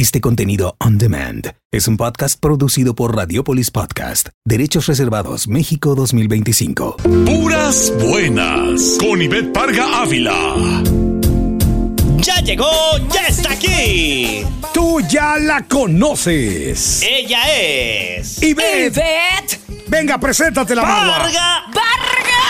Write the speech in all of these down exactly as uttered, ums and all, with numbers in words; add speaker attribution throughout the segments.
Speaker 1: Este contenido on demand es un podcast producido por Radiopolis Podcast. Derechos reservados México dos mil veinticinco.
Speaker 2: Puras buenas con Ivette Parga Ávila.
Speaker 3: Ya llegó, ya está aquí.
Speaker 4: Tú ya la conoces.
Speaker 3: Ella es
Speaker 4: Ivette.
Speaker 5: Ivette.
Speaker 4: Venga, preséntate la magua.
Speaker 3: Parga
Speaker 5: Vargas.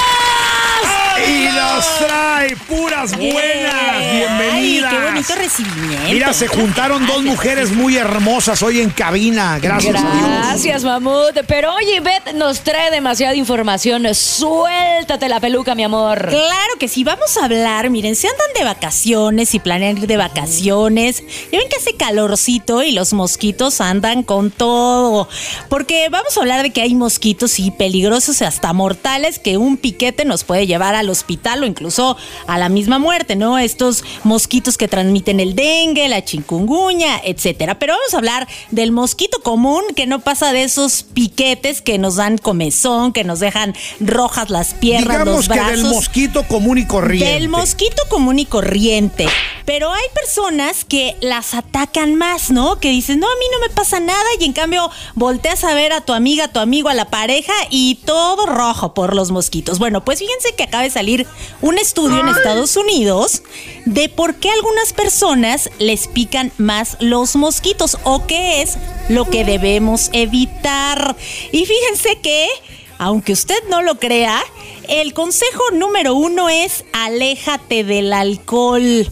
Speaker 4: Y nos trae puras buenas. Bienvenidas.
Speaker 5: Ay, qué bonito recibimiento.
Speaker 4: Mira, se juntaron dos mujeres muy hermosas hoy en cabina. Gracias, a Dios.
Speaker 5: Gracias, Mamut. Pero oye, Ivette nos trae demasiada información. Suéltate la peluca, mi amor.
Speaker 6: Claro que sí, vamos a hablar. Miren, si andan de vacaciones y planean ir de vacaciones, ya ven que hace calorcito y los mosquitos andan con todo. Porque vamos a hablar de que hay mosquitos y peligrosos y hasta mortales que un piquete nos puede llevar al hospital o incluso a la misma muerte, ¿no? Estos mosquitos que transmiten el dengue, la chikungunya, etcétera. Pero vamos a hablar del mosquito común, que no pasa de esos piquetes que nos dan comezón, que nos dejan rojas las piernas,
Speaker 4: Digamos
Speaker 6: los brazos.
Speaker 4: que del mosquito común y corriente.
Speaker 6: Del mosquito común y corriente. Pero hay personas que las atacan más, ¿no? Que dicen, no, a mí no me pasa nada, y en cambio volteas a ver a tu amiga, a tu amigo, a la pareja y todo rojo por los mosquitos. Bueno, pues fíjense que acaba de salir un estudio en Estados Unidos de por qué a algunas personas les pican más los mosquitos o qué es lo que debemos evitar. Y fíjense que, aunque usted no lo crea, el consejo número uno es aléjate del alcohol.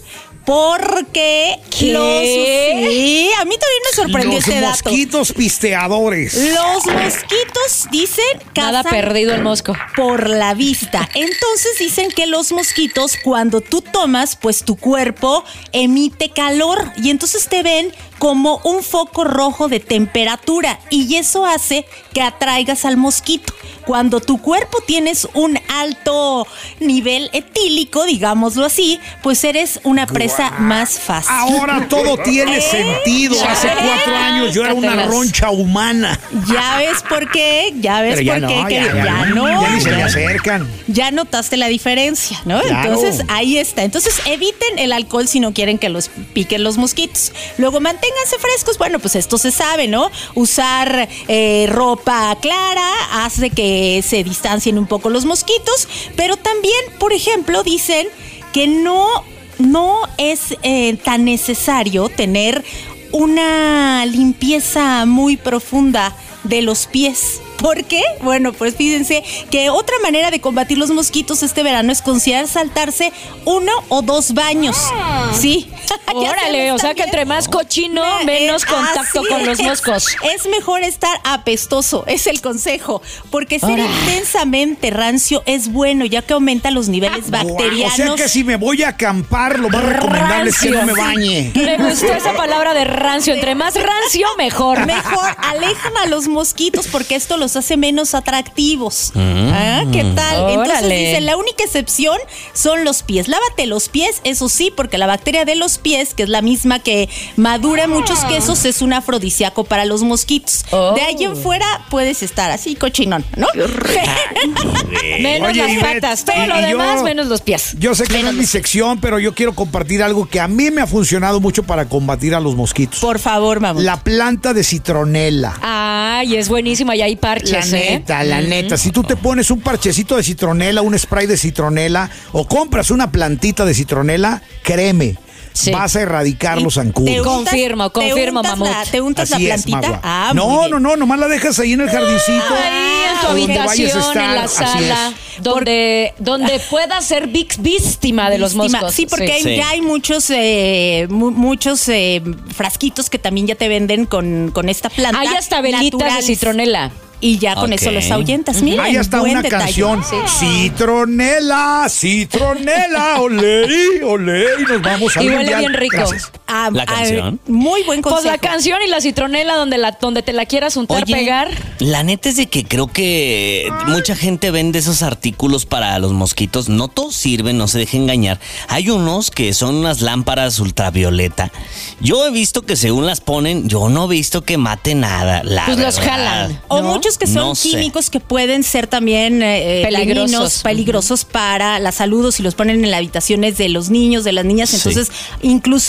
Speaker 6: Porque
Speaker 5: ¿Qué?
Speaker 6: los... Sí, a mí también me sorprendió
Speaker 4: Los
Speaker 6: este dato.
Speaker 4: mosquitos pisteadores.
Speaker 6: Los mosquitos dicen
Speaker 5: Nada
Speaker 6: cazan
Speaker 5: perdido el mosco.
Speaker 6: por la vista. Entonces dicen que los mosquitos, cuando tú tomas, pues tu cuerpo emite calor y entonces te ven como un foco rojo de temperatura y eso hace que atraigas al mosquito. Cuando tu cuerpo tienes un alto nivel etílico, digámoslo así, pues eres una presa wow. más fácil.
Speaker 4: Ahora todo tiene
Speaker 6: ¿Eh?
Speaker 4: sentido. Hace cuatro años yo era una roncha humana.
Speaker 6: Ya ves por qué, ya ves
Speaker 4: Pero ya
Speaker 6: por qué.
Speaker 4: no,
Speaker 6: que,
Speaker 4: ya,
Speaker 6: ya,
Speaker 4: ya,
Speaker 6: no.
Speaker 4: Ya ni se
Speaker 6: ya,
Speaker 4: me acercan.
Speaker 6: Ya notaste la diferencia, ¿no?
Speaker 4: Claro.
Speaker 6: Entonces, ahí está. Entonces, eviten el alcohol si no quieren que los piquen los mosquitos. Luego, manténganse frescos. Bueno, pues esto se sabe, ¿no? Usar eh, ropa clara hace que se distancien un poco los mosquitos, pero también, por ejemplo, dicen que no, no es eh, tan necesario tener una limpieza muy profunda de los pies. ¿Por qué? Bueno, pues fíjense que otra manera de combatir los mosquitos este verano es considerar saltarse uno o dos baños. Ah. Sí.
Speaker 5: Órale, o sea que entre más cochino, menos contacto con los moscos.
Speaker 6: Es mejor estar apestoso, es el consejo, porque ser Ahora. intensamente rancio es bueno, ya que aumenta los niveles ah, bacterianos.
Speaker 4: O sea que si me voy a acampar, lo más recomendable rancio. es que no me bañe.
Speaker 5: Me gustó esa palabra de rancio. Entre más rancio, mejor.
Speaker 6: Mejor, alejan a los mosquitos porque esto los hace menos atractivos. Mm. ¿Ah? ¿Qué tal?
Speaker 5: Órale.
Speaker 6: Entonces dicen, la única excepción son los pies. Lávate los pies, eso sí, porque la bacteria de los pies, que es la misma que madura muchos quesos, es un afrodisíaco para los mosquitos. Oh. De ahí en fuera puedes estar así cochinón, ¿no?
Speaker 5: Menos Oye, las Ivette, patas, todo lo demás yo, menos los pies.
Speaker 4: Yo sé que menos no es mi sección, pero yo quiero compartir algo que a mí me ha funcionado mucho para combatir a los mosquitos.
Speaker 6: Por favor, mamá.
Speaker 4: La planta de citronela.
Speaker 5: Ay, es buenísima y hay parches.
Speaker 4: La neta,
Speaker 5: ¿eh?
Speaker 4: la neta. Si tú te pones un parchecito de citronela, un spray de citronela o compras una plantita de citronela, créeme, sí. vas a erradicar los zancudos.
Speaker 5: Untas, confirmo, confirmo, mamut.
Speaker 6: La, ¿Te untas
Speaker 4: Así
Speaker 6: la plantita?
Speaker 4: Es,
Speaker 6: ah,
Speaker 4: no, no, no, nomás la dejas ahí en el jardincito.
Speaker 5: Ahí en tu habitación, en la sala, donde, donde pueda ser víctima de los moscos.
Speaker 6: Sí, porque
Speaker 5: sí.
Speaker 6: Hay, sí. ya hay muchos eh, mu- muchos eh, frasquitos que también ya te venden con, con esta planta.
Speaker 5: Hay hasta velitas naturales. De citronela.
Speaker 6: Y ya con okay. eso los ahuyentas. Miren,
Speaker 4: hay hasta una detalle. Canción. Sí. Citronela, citronela, olé, olé. Y nos vamos a
Speaker 5: Y huele bien rico.
Speaker 6: Ah,
Speaker 3: ¿La canción?
Speaker 6: Ah, muy buen consejo.
Speaker 5: Pues la canción y la citronela donde, la, donde te la quieras untar,
Speaker 3: Oye,
Speaker 5: pegar.
Speaker 3: La neta es de que creo que mucha gente vende esos artículos para los mosquitos. No todos sirven, no se dejen engañar. Hay unos que son unas lámparas ultravioleta. Yo he visto que según las ponen, yo no he visto que mate nada. La
Speaker 5: pues
Speaker 3: verdad.
Speaker 5: los jalan.
Speaker 6: O ¿no? muchos que son no químicos sé. que pueden ser también eh, peligrosos, dañinos, peligrosos uh-huh. para la salud, o si los ponen en las habitaciones de los niños, de las niñas, entonces sí. incluso puede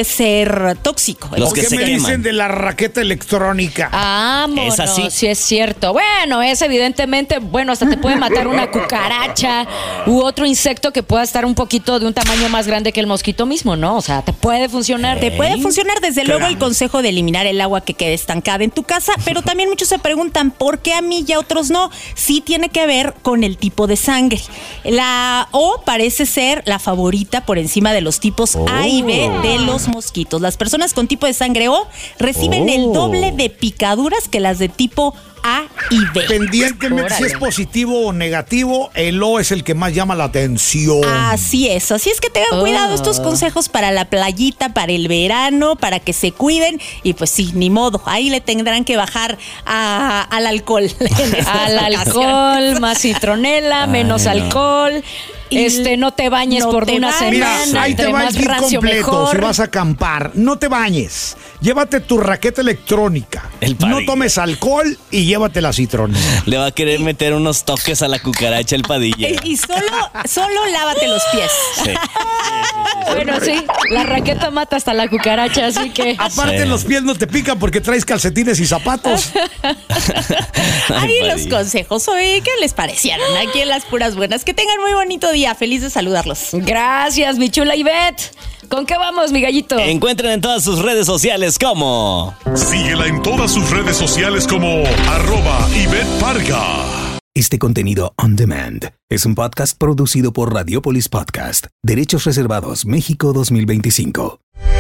Speaker 6: ser tóxico.
Speaker 3: Los
Speaker 4: ¿Qué
Speaker 3: que se
Speaker 4: me
Speaker 3: queman.
Speaker 4: dicen de la raqueta electrónica?
Speaker 5: Vámonos,
Speaker 3: Es así.
Speaker 5: sí es cierto. Bueno, es evidentemente, bueno, hasta te puede matar una cucaracha u otro insecto que pueda estar un poquito de un tamaño más grande que el mosquito mismo, ¿no? O sea, te puede funcionar.
Speaker 6: Te puede funcionar, desde luego, el consejo de eliminar el agua que quede estancada en tu casa, pero también muchos se preguntan por qué a mí y a otros no. Sí tiene que ver con el tipo de sangre. La O parece ser la favorita por encima de los tipos A y B de los mosquitos. Las personas con tipo de sangre O reciben el doble de picaduras que las de tipo A y B.
Speaker 4: Pendientemente si es positivo o negativo, el O es el que más llama la atención.
Speaker 6: Así es, así es que tengan
Speaker 5: Oh.
Speaker 6: cuidado, estos consejos para la playita, para el verano, para que se cuiden y pues sí, ni modo, ahí le tendrán que bajar a- al alcohol. en estas
Speaker 5: Al
Speaker 6: ocasiones.
Speaker 5: alcohol, más citronela, menos
Speaker 3: Ay, no.
Speaker 5: alcohol.
Speaker 6: Y
Speaker 5: Este, no te bañes
Speaker 6: no
Speaker 5: por
Speaker 6: te
Speaker 5: una
Speaker 6: bañes.
Speaker 4: Mira,
Speaker 5: semana.
Speaker 4: ahí te
Speaker 5: entre
Speaker 4: va el
Speaker 5: más
Speaker 4: kit
Speaker 5: rancio,
Speaker 4: completo
Speaker 5: mejor.
Speaker 4: si vas a acampar. No te bañes. Llévate tu raqueta electrónica.
Speaker 3: El
Speaker 4: No
Speaker 3: Padilla.
Speaker 4: tomes alcohol y llévate la citronela.
Speaker 3: Le va a querer meter unos toques a la cucaracha el Padilla.
Speaker 6: Y solo, solo lávate los pies.
Speaker 3: Sí.
Speaker 5: Bueno, sí, la raqueta mata hasta la cucaracha, así que...
Speaker 4: Aparte,
Speaker 3: Sí.
Speaker 4: los pies no te pican porque traes calcetines y zapatos.
Speaker 6: Ahí
Speaker 3: Ay,
Speaker 6: los
Speaker 3: Padilla.
Speaker 6: consejos. Oye, ¿qué les parecieron? Aquí en Las Puras Buenas. Que tengan muy bonito día. Feliz de saludarlos.
Speaker 5: Gracias, mi chula Ivette. ¿Con qué vamos, mi gallito?
Speaker 3: Encuentren en todas sus redes sociales como
Speaker 2: Síguela en todas sus redes sociales como arroba Ivette Parga.
Speaker 1: Este contenido on demand es un podcast producido por Radiopolis Podcast, Derechos Reservados, México dos mil veinticinco.